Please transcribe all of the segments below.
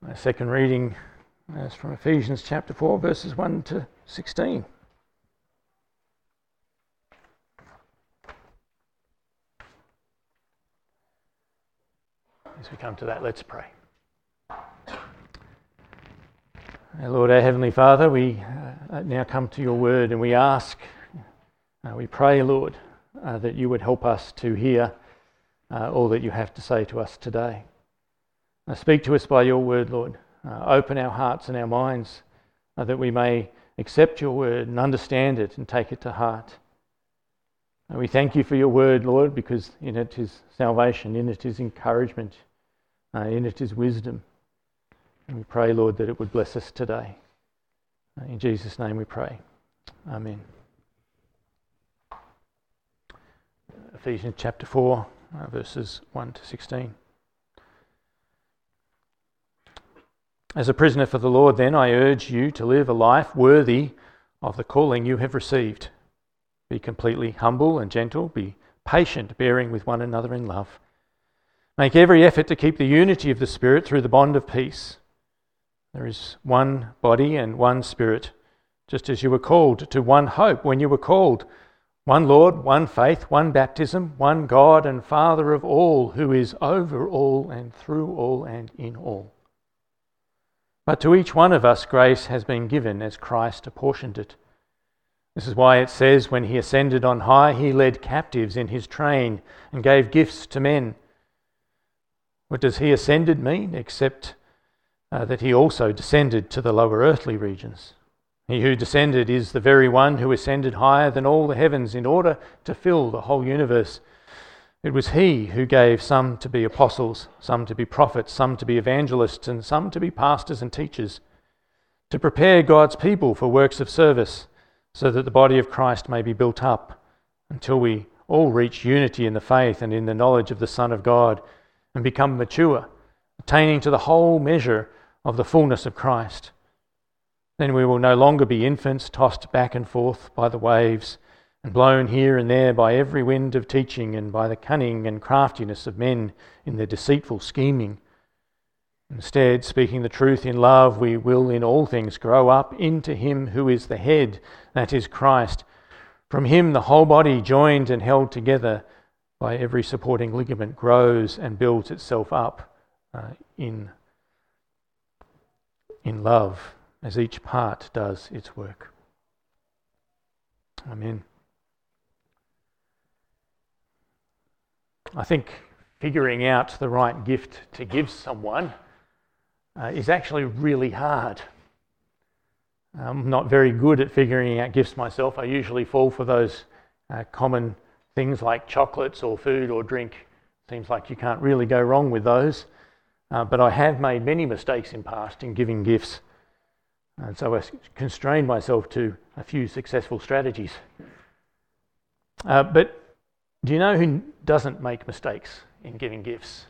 Our second reading is from Ephesians chapter 4, verses 1 to 16. As we come to that, let's pray. Our Lord, our Heavenly Father, we now come to your word and we ask, we pray, Lord, that you would help us to hear all that you have to say to us today. Speak to us by your word, Lord. Open our hearts and our minds that we may accept your word and understand it and take it to heart. We thank you for your word, Lord, because in it is salvation, in it is encouragement, in it is wisdom. And we pray, Lord, that it would bless us today. In Jesus' name we pray. Amen. Ephesians chapter 4, verses 1 to 16. As a prisoner for the Lord, then, I urge you to live a life worthy of the calling you have received. Be completely humble and gentle. Be patient, bearing with one another in love. Make every effort to keep the unity of the Spirit through the bond of peace. There is one body and one Spirit, just as you were called to one hope when you were called. One Lord, one faith, one baptism, one God and Father of all, who is over all and through all and in all. But to each one of us grace has been given as Christ apportioned it. This is why it says, when he ascended on high, he led captives in his train and gave gifts to men. What does he ascended mean, except that he also descended to the lower earthly regions? He who descended is the very one who ascended higher than all the heavens in order to fill the whole universe. It was he who gave some to be apostles, some to be prophets, some to be evangelists, and some to be pastors and teachers, to prepare God's people for works of service, so that the body of Christ may be built up until we all reach unity in the faith and in the knowledge of the Son of God and become mature, attaining to the whole measure of the fullness of Christ. Then we will no longer be infants tossed back and forth by the waves and blown here and there by every wind of teaching and by the cunning and craftiness of men in their deceitful scheming. Instead, speaking the truth in love, we will in all things grow up into him who is the head, that is Christ. From him the whole body, joined and held together by every supporting ligament, grows and builds itself up in love, as each part does its work. Amen. I think figuring out the right gift to give someone is actually really hard. I'm not very good at figuring out gifts myself. I usually fall for those common things like chocolates or food or drink. Seems like you can't really go wrong with those. But I have made many mistakes in past in giving gifts. And so I constrained myself to a few successful strategies. But do you know who doesn't make mistakes in giving gifts?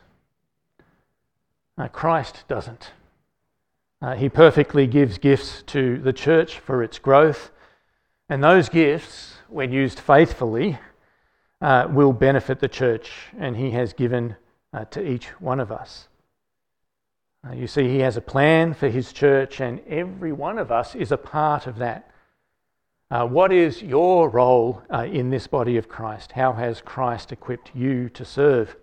Christ doesn't. He perfectly gives gifts to the church for its growth, and those gifts, when used faithfully, will benefit the church, and he has given to each one of us. You see, he has a plan for his church, and every one of us is a part of that. What is your role in this body of Christ? How has Christ equipped you to serve?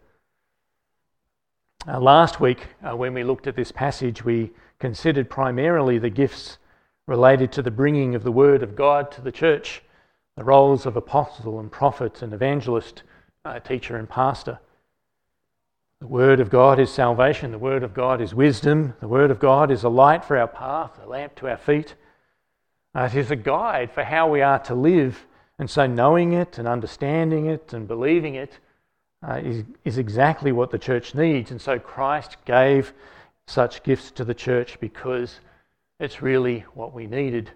Last week, when we looked at this passage, we considered primarily the gifts related to the bringing of the word of God to the church, the roles of apostle and prophet and evangelist, teacher and pastor. The word of God is salvation. The word of God is wisdom. The word of God is a light for our path, a lamp to our feet. It is a guide for how we are to live, and so knowing it and understanding it and believing it is exactly what the church needs. And so Christ gave such gifts to the church because it's really what we needed.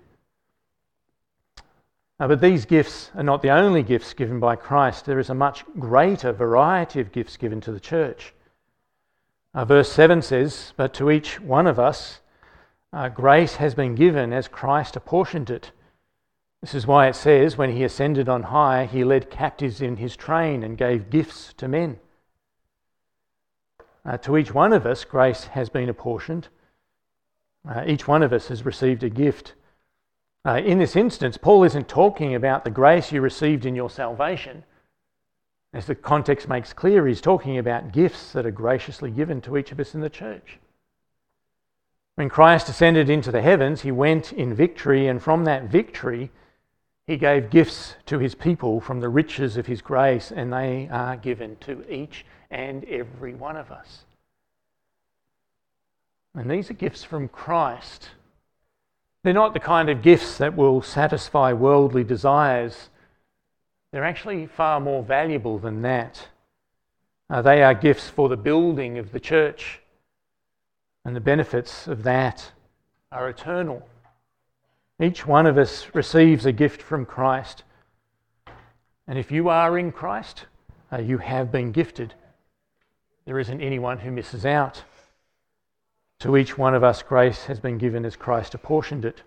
But these gifts are not the only gifts given by Christ. There is a much greater variety of gifts given to the church. Verse 7 says, "But to each one of us grace has been given as Christ apportioned it." This is why it says, when he ascended on high, he led captives in his train and gave gifts to men. To each one of us grace has been apportioned Each one of us has received a gift. In this instance, Paul isn't talking about the grace you received in your salvation. As the context makes clear, he's talking about gifts that are graciously given to each of us in the church. When Christ ascended into the heavens, he went in victory, and from that victory, he gave gifts to his people from the riches of his grace, and they are given to each and every one of us. And these are gifts from Christ. They're not the kind of gifts that will satisfy worldly desires. They're actually far more valuable than that. They are gifts for the building of the church, and the benefits of that are eternal. Each one of us receives a gift from Christ. And if you are in Christ, you have been gifted. There isn't anyone who misses out. To each one of us, grace has been given as Christ apportioned it.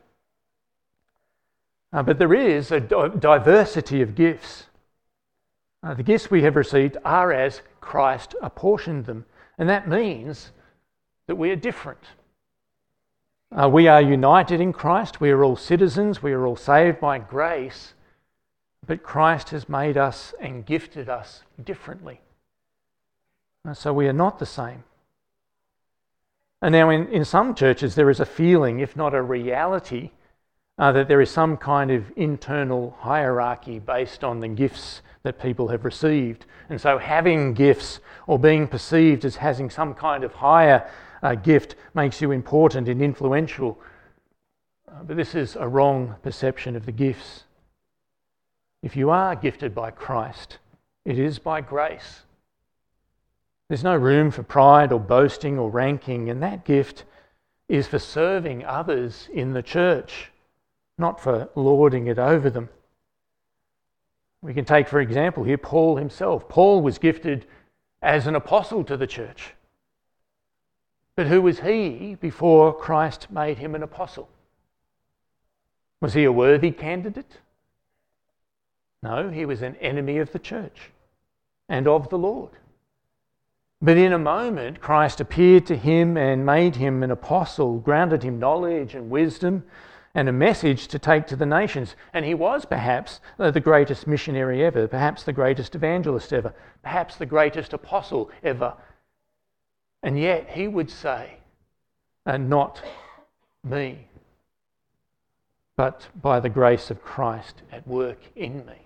But there is a diversity of gifts. The gifts we have received are as Christ apportioned them. And that means that we are different. We are united in Christ. We are all citizens. We are all saved by grace. But Christ has made us and gifted us differently. So we are not the same. And now in some churches there is a feeling, if not a reality, that there is some kind of internal hierarchy based on the gifts that people have received. And so having gifts or being perceived as having some kind of higher gift makes you important and influential. But this is a wrong perception of the gifts. If you are gifted by Christ, it is by grace. There's no room for pride or boasting or ranking, and that gift is for serving others in the church, not for lording it over them. We can take, for example, here Paul himself. Paul was gifted as an apostle to the church. But who was he before Christ made him an apostle? Was he a worthy candidate? No, he was an enemy of the church and of the Lord. But in a moment, Christ appeared to him and made him an apostle, granted him knowledge and wisdom and a message to take to the nations. And he was perhaps the greatest missionary ever, perhaps the greatest evangelist ever, perhaps the greatest apostle ever. And yet he would say, not me, but by the grace of Christ at work in me.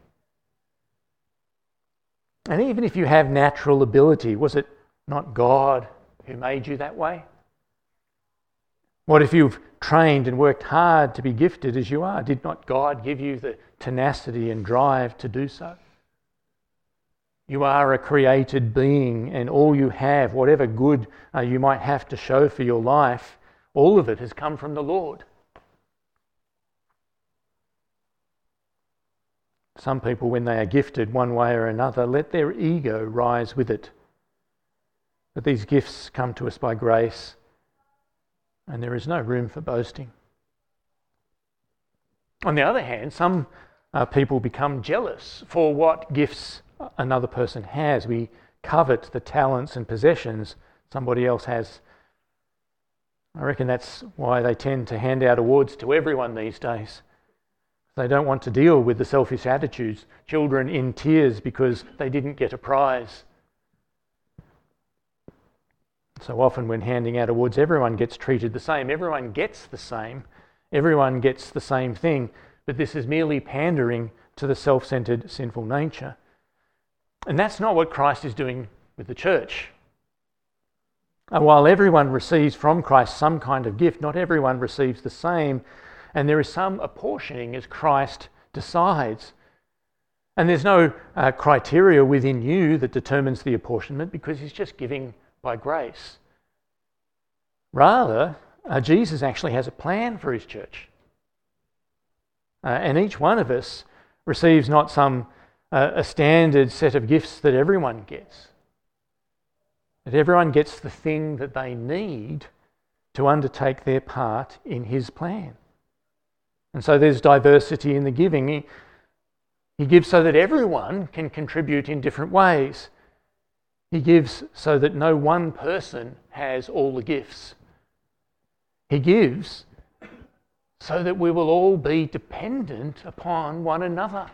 And even if you have natural ability, was it not God who made you that way? What if you've trained and worked hard to be gifted as you are? Did not God give you the tenacity and drive to do so? You are a created being, and all you have, whatever good you might have to show for your life, all of it has come from the Lord. Some people, when they are gifted one way or another, let their ego rise with it. But these gifts come to us by grace, and there is no room for boasting. On the other hand, some people become jealous for what gifts another person has. We covet the talents and possessions somebody else has. I reckon that's why they tend to hand out awards to everyone these days. They don't want to deal with the selfish attitudes. Children in tears because they didn't get a prize. So often when handing out awards, everyone gets treated the same. Everyone gets the same. Everyone gets the same thing. But this is merely pandering to the self-centered sinful nature. And that's not what Christ is doing with the church. While everyone receives from Christ some kind of gift, not everyone receives the same. And there is some apportioning as Christ decides. And there's no criteria within you that determines the apportionment, because he's just giving by grace. Rather, Jesus actually has a plan for his church. And each one of us receives not some a standard set of gifts that everyone gets. That everyone gets the thing that they need to undertake their part in his plan. And so there's diversity in the giving. He gives so that everyone can contribute in different ways. He gives so that no one person has all the gifts. He gives so that we will all be dependent upon one another.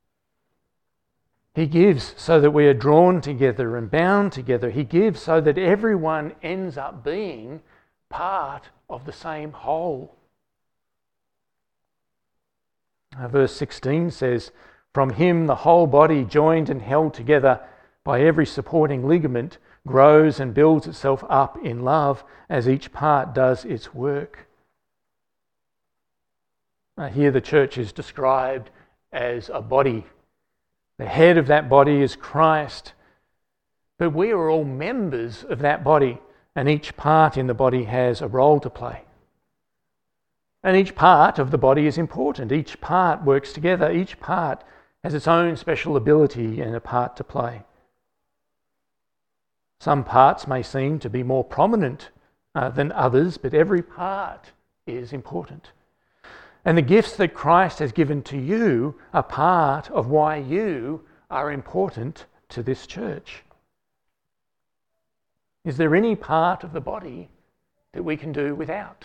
He gives so that we are drawn together and bound together. He gives so that everyone ends up being part of the same whole. Verse 16 says, "From him the whole body, joined and held together by every supporting ligament, grows and builds itself up in love as each part does its work." Here the church is described as a body. The head of that body is Christ. But we are all members of that body, and each part in the body has a role to play. And each part of the body is important. Each part works together. Each part has its own special ability and a part to play. Some parts may seem to be more prominent than others, but every part is important. And the gifts that Christ has given to you are part of why you are important to this church. Is there any part of the body that we can do without?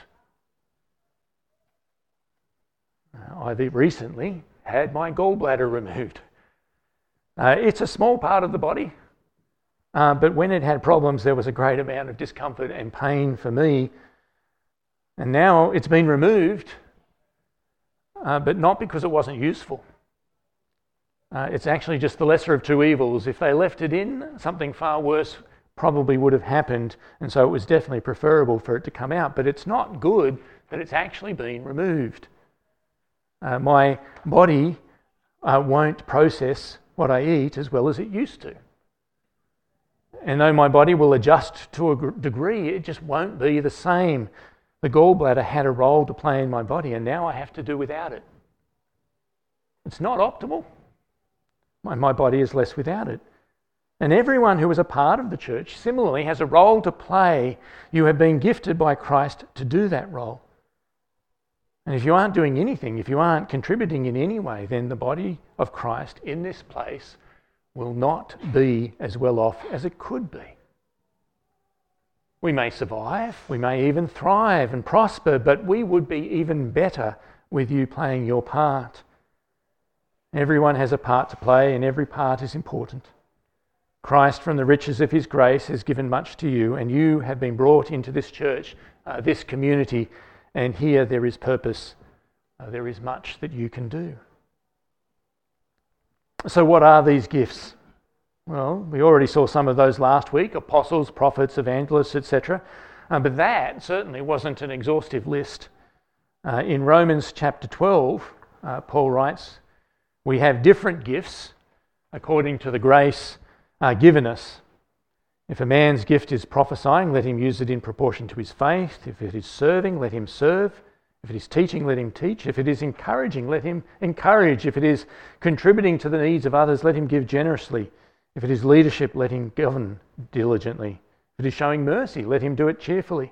I've recently had my gallbladder removed. It's a small part of the body, but when it had problems, there was a great amount of discomfort and pain for me. And now it's been removed, but not because it wasn't useful. It's actually just the lesser of two evils. If they left it in, something far worse probably would have happened, and so it was definitely preferable for it to come out. But it's not good that it's actually been removed. My body won't process what I eat as well as it used to. And though my body will adjust to a degree, it just won't be the same. The gallbladder had a role to play in my body, and now I have to do without it. It's not optimal. My body is less without it. And everyone who is a part of the church similarly has a role to play. You have been gifted by Christ to do that role. And if you aren't doing anything, if you aren't contributing in any way, then the body of Christ in this place will not be as well off as it could be. We may survive, we may even thrive and prosper, but we would be even better with you playing your part. Everyone has a part to play, and every part is important. Christ, from the riches of his grace, has given much to you, and you have been brought into this church, this community, and here there is purpose. There is much that you can do. So what are these gifts? Well, we already saw some of those last week: apostles, prophets, evangelists, etc. But that certainly wasn't an exhaustive list. In Romans chapter 12, Paul writes, "We have different gifts according to the grace given us. If a man's gift is prophesying, let him use it in proportion to his faith. If it is serving, let him serve. If it is teaching, let him teach. If it is encouraging, let him encourage. If it is contributing to the needs of others, let him give generously. If it is leadership, let him govern diligently. If it is showing mercy, let him do it cheerfully."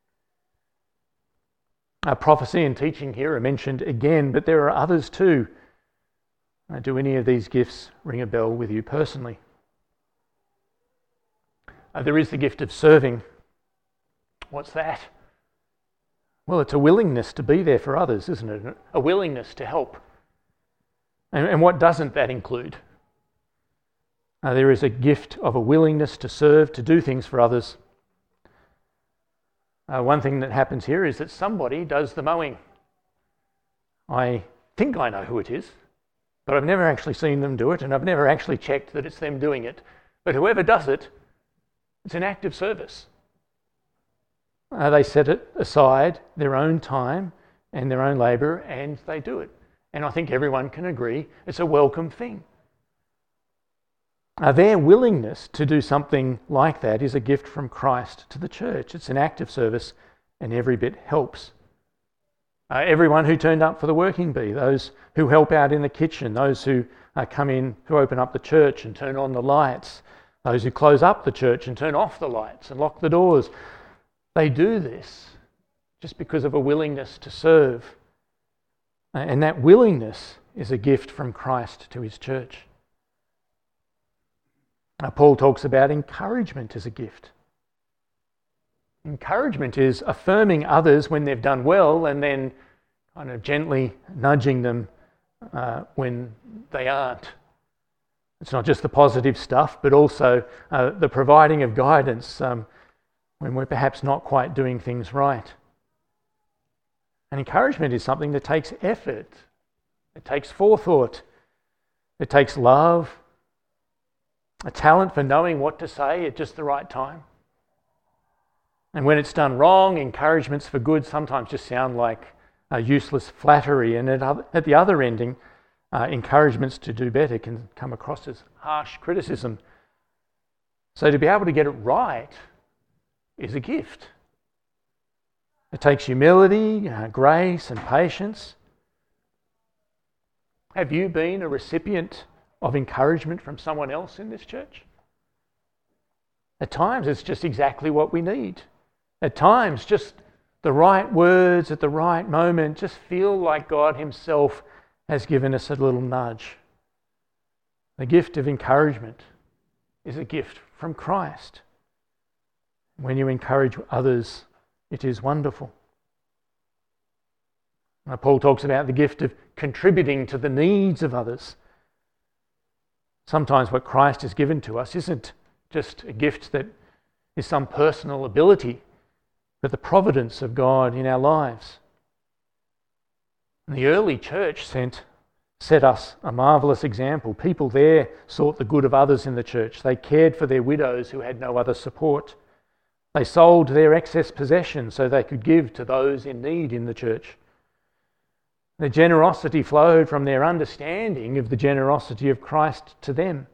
Prophecy and teaching here are mentioned again, but there are others too. Do any of these gifts ring a bell with you personally? There is the gift of serving. What's that? Well, it's a willingness to be there for others, isn't it? A willingness to help. And what doesn't that include? There is a gift of a willingness to serve, to do things for others. One thing that happens here is that somebody does the mowing. I think I know who it is, but I've never actually seen them do it, and I've never actually checked that it's them doing it. But whoever does it, it's an act of service. They set it aside, their own time and their own labour, and they do it. And I think everyone can agree it's a welcome thing. Their willingness to do something like that is a gift from Christ to the church. It's an act of service, and every bit helps. Everyone who turned up for the working bee, those who help out in the kitchen, those who come in, who open up the church and turn on the lights, those who close up the church and turn off the lights and lock the doors, they do this just because of a willingness to serve. And that willingness is a gift from Christ to his church. Paul talks about encouragement as a gift. Encouragement is affirming others when they've done well and then kind of gently nudging them when they aren't. It's not just the positive stuff, but also the providing of guidance when we're perhaps not quite doing things right. And encouragement is something that takes effort. It takes forethought. It takes love, a talent for knowing what to say at just the right time. And when it's done wrong, encouragements for good sometimes just sound like useless flattery. And at the other ending, encouragements to do better can come across as harsh criticism. So to be able to get it right is a gift. It takes humility, grace, and patience. Have you been a recipient of encouragement from someone else in this church? At times, it's just exactly what we need. At times, just the right words at the right moment just feel like God Himself has given us a little nudge. The gift of encouragement is a gift from Christ. When you encourage others, it is wonderful. Paul talks about the gift of contributing to the needs of others. Sometimes what Christ has given to us isn't just a gift that is some personal ability, but the providence of God in our lives. And the early church set us a marvellous example. People there sought the good of others in the church. They cared for their widows who had no other support. They sold their excess possessions so they could give to those in need in the church. Their generosity flowed from their understanding of the generosity of Christ to them.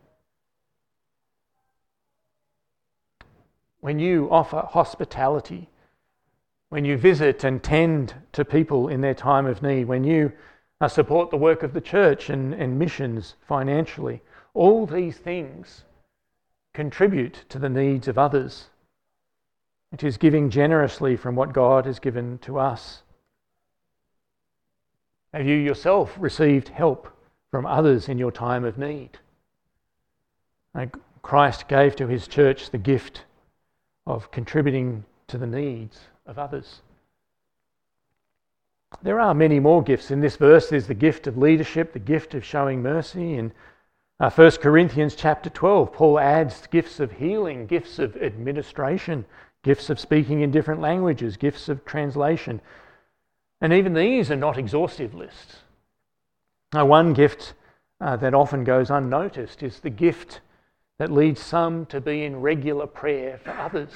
When you offer hospitality, when you visit and tend to people in their time of need, when you support the work of the church and missions financially, all these things contribute to the needs of others. It is giving generously from what God has given to us. Have you yourself received help from others in your time of need? Christ gave to His church the gift of contributing to the needs of others. There are many more gifts. In this verse, there's the gift of leadership, the gift of showing mercy. In 1 Corinthians chapter 12, Paul adds gifts of healing, gifts of administration, gifts of speaking in different languages, gifts of translation. And even these are not exhaustive lists. One gift that often goes unnoticed is the gift that leads some to be in regular prayer for others.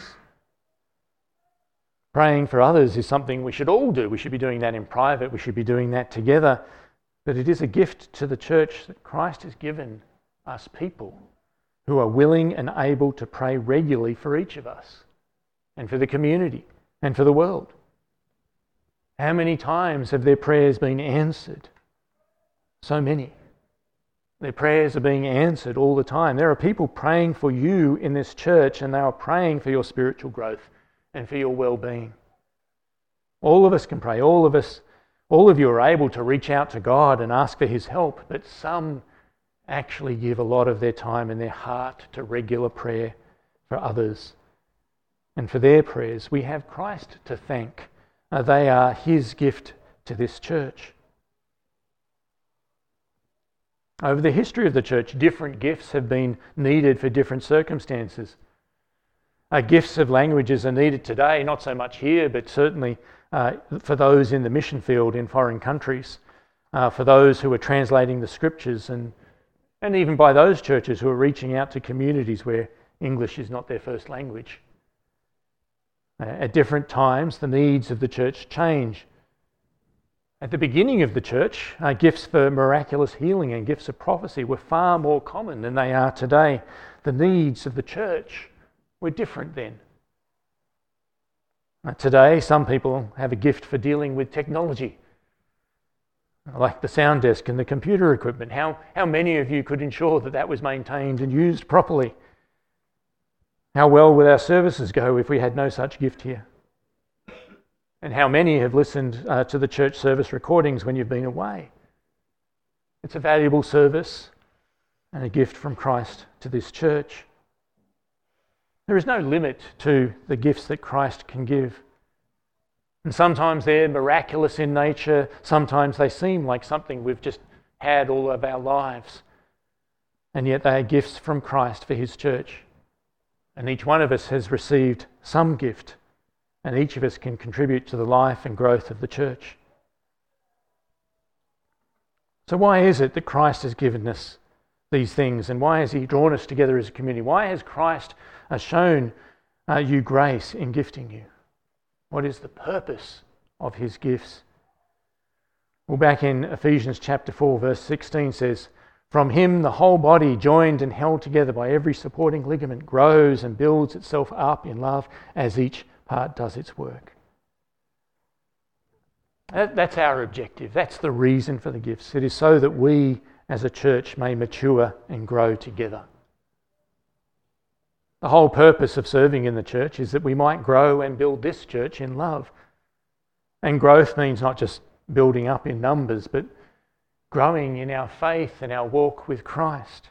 Praying for others is something we should all do. We should be doing that in private. We should be doing that together. But it is a gift to the church that Christ has given us people who are willing and able to pray regularly for each of us and for the community and for the world. How many times have their prayers been answered? So many. Their prayers are being answered all the time. There are people praying for you in this church, and they are praying for your spiritual growth and for your well-being. All of us can pray. All of you are able to reach out to God and ask for His help, but some actually give a lot of their time and their heart to regular prayer for others. And for their prayers, we have Christ to thank. They are His gift to this church. Over the history of the church, different gifts have been needed for different circumstances. Gifts of languages are needed today, not so much here, but certainly for those in the mission field in foreign countries, for those who are translating the scriptures, and even by those churches who are reaching out to communities where English is not their first language. At different times, the needs of the church change. At the beginning of the church, gifts for miraculous healing and gifts of prophecy were far more common than they are today. The needs of the church were different then. Today, some people have a gift for dealing with technology, like the sound desk and the computer equipment. How many of you could ensure that was maintained and used properly? How well would our services go if we had no such gift here? And how many have listened to the church service recordings when you've been away? It's a valuable service and a gift from Christ to this church. There is no limit to the gifts that Christ can give. And sometimes they're miraculous in nature, sometimes they seem like something we've just had all of our lives. And yet they are gifts from Christ for his church. And each one of us has received some gift, and each of us can contribute to the life and growth of the church. So why is it that Christ has given us these things, and why has he drawn us together as a community? Why has Christ shown you grace in gifting you? What is the purpose of his gifts? Well, back in Ephesians chapter 4, verse 16 says, "From him the whole body, joined and held together by every supporting ligament, grows and builds itself up in love as each part does its work." That's our objective. That's the reason for the gifts. It is so that we as a church may mature and grow together. The whole purpose of serving in the church is that we might grow and build this church in love. And growth means not just building up in numbers, but growing in our faith and our walk with Christ.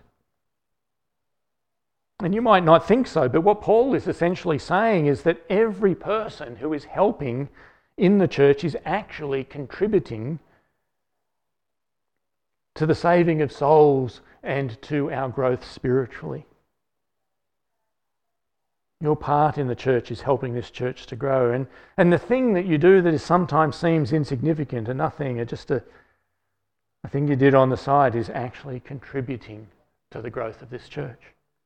And you might not think so, but what Paul is essentially saying is that every person who is helping in the church is actually contributing to the saving of souls and to our growth spiritually. Your part in the church is helping this church to grow. And the thing that you do that is sometimes seems insignificant and nothing, or just a thing you did on the side, is actually contributing to the growth of this church.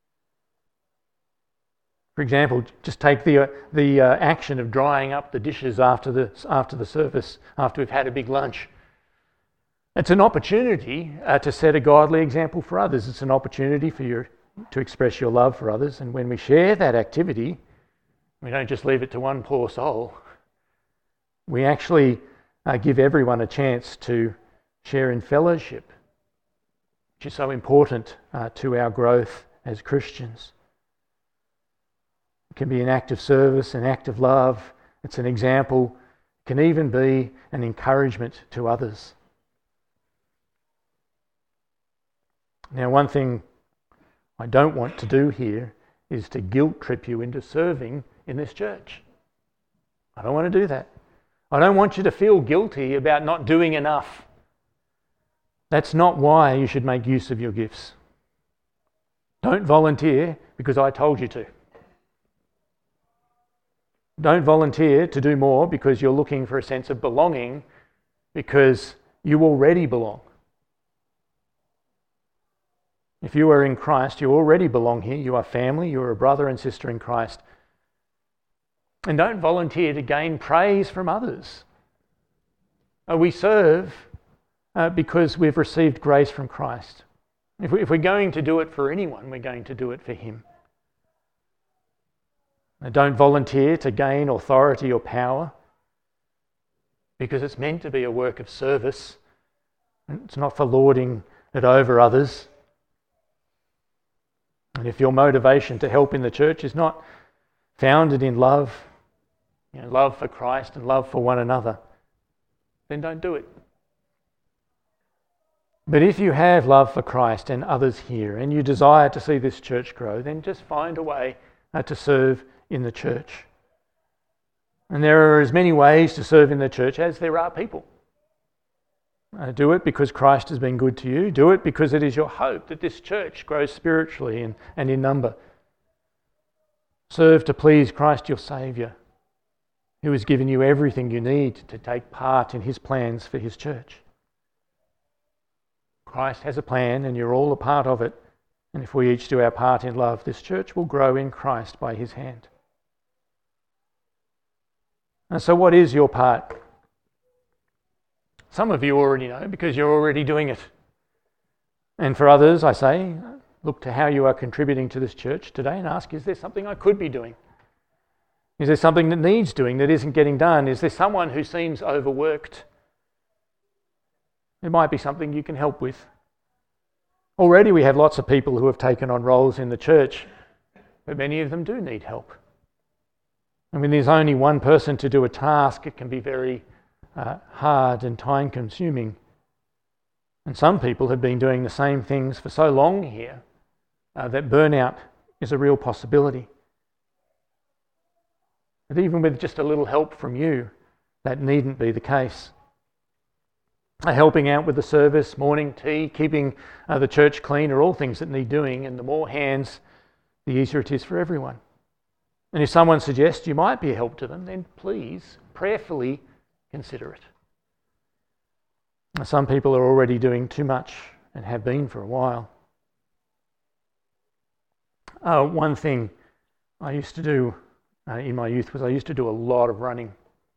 For example, just take the action of drying up the dishes after the service, after we've had a big lunch. It's an opportunity to set a godly example for others. It's an opportunity for you to express your love for others. And when we share that activity, we don't just leave it to one poor soul. We actually give everyone a chance to share in fellowship, which is so important to our growth as Christians. It can be an act of service, an act of love. It's an example. It can even be an encouragement to others. Now, one thing I don't want to do here is to guilt trip you into serving in this church. I don't want to do that. I don't want you to feel guilty about not doing enough. That's not why you should make use of your gifts. Don't volunteer because I told you to. Don't volunteer to do more because you're looking for a sense of belonging, because you already belong. If you are in Christ, you already belong here. You are family. You are a brother and sister in Christ. And don't volunteer to gain praise from others. We serve because we've received grace from Christ. If we're going to do it for anyone, we're going to do it for him. And don't volunteer to gain authority or power, because it's meant to be a work of service. It's not for lording it over others. And if your motivation to help in the church is not founded in love, love for Christ and love for one another, then don't do it. But if you have love for Christ and others here, and you desire to see this church grow, then just find a way to serve in the church. And there are as many ways to serve in the church as there are people. Do it because Christ has been good to you. Do it because it is your hope that this church grows spiritually and in number. Serve to please Christ your Saviour, who has given you everything you need to take part in his plans for his church. Christ has a plan and you're all a part of it. And if we each do our part in love, this church will grow in Christ by his hand. And so what is your part? Some of you already know because you're already doing it. And for others, I say, look to how you are contributing to this church today and ask, is there something I could be doing? Is there something that needs doing that isn't getting done? Is there someone who seems overworked? It might be something you can help with. Already we have lots of people who have taken on roles in the church, but many of them do need help. And when there's only one person to do a task, it can be very hard and time-consuming. And some people have been doing the same things for so long here that burnout is a real possibility. But even with just a little help from you, that needn't be the case. Helping out with the service, morning tea, keeping the church clean are all things that need doing, and the more hands, the easier it is for everyone. And if someone suggests you might be a help to them, then please prayerfully consider it. Some people are already doing too much and have been for a while. One thing I used to do in my youth was I used to do a lot of running.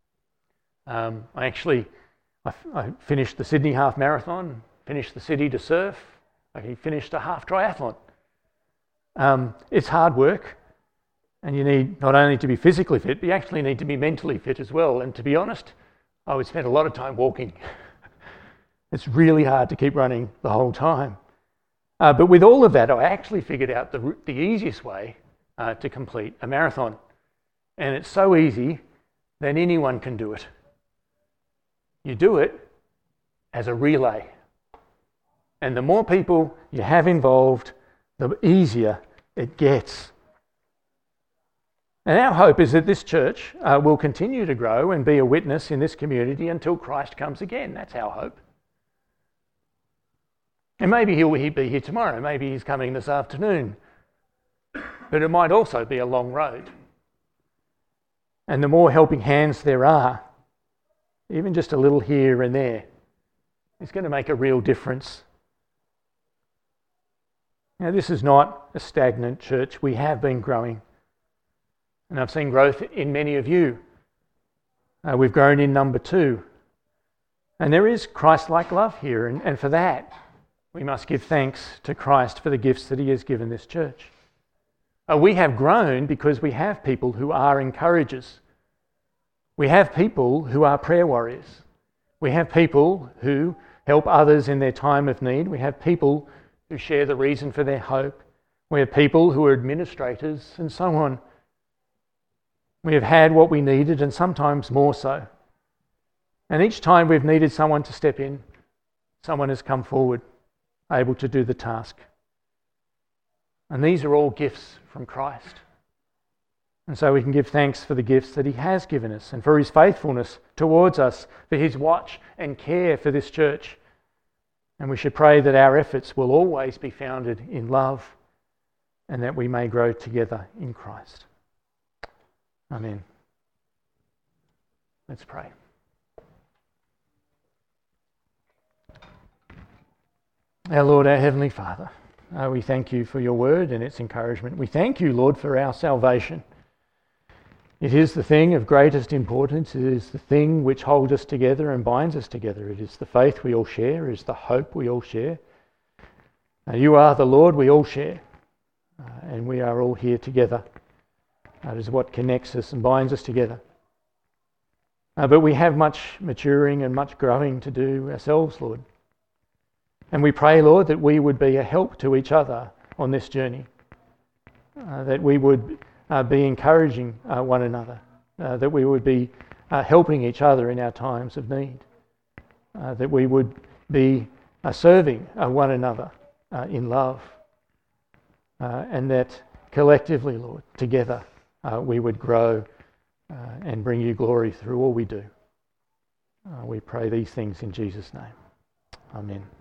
I finished the Sydney Half Marathon, finished the City to Surf, I finished a half triathlon. It's hard work, and you need not only to be physically fit, but you actually need to be mentally fit as well. And to be honest, I would spend a lot of time walking. It's really hard to keep running the whole time. But with all of that, I actually figured out the easiest way to complete a marathon. And it's so easy that anyone can do it. You do it as a relay. And the more people you have involved, the easier it gets. And our hope is that this church will continue to grow and be a witness in this community until Christ comes again. That's our hope. And maybe he'll be here tomorrow. Maybe he's coming this afternoon. But it might also be a long road. And the more helping hands there are, even just a little here and there, is going to make a real difference. Now, this is not a stagnant church. We have been growing. And I've seen growth in many of you. We've grown in number 2. And there is Christ-like love here. And for that, we must give thanks to Christ for the gifts that he has given this church. We have grown because we have people who are encouragers. We have people who are prayer warriors. We have people who help others in their time of need. We have people who share the reason for their hope. We have people who are administrators and so on. We have had what we needed and sometimes more so. And each time we've needed someone to step in, someone has come forward, able to do the task. And these are all gifts from Christ. And so we can give thanks for the gifts that he has given us and for his faithfulness towards us, for his watch and care for this church. And we should pray that our efforts will always be founded in love and that we may grow together in Christ. Amen. Let's pray. Our Lord, our Heavenly Father, we thank you for your word and its encouragement. We thank you, Lord, for our salvation. It is the thing of greatest importance. It is the thing which holds us together and binds us together. It is the faith we all share. It is the hope we all share. You are the Lord we all share, and we are all here together. That is what connects us and binds us together. But we have much maturing and much growing to do ourselves, Lord. And we pray, Lord, that we would be a help to each other on this journey, that we would be encouraging one another, that we would be helping each other in our times of need, that we would be serving one another in love, and that collectively, Lord, together, we would grow and bring you glory through all we do. We pray these things in Jesus' name. Amen.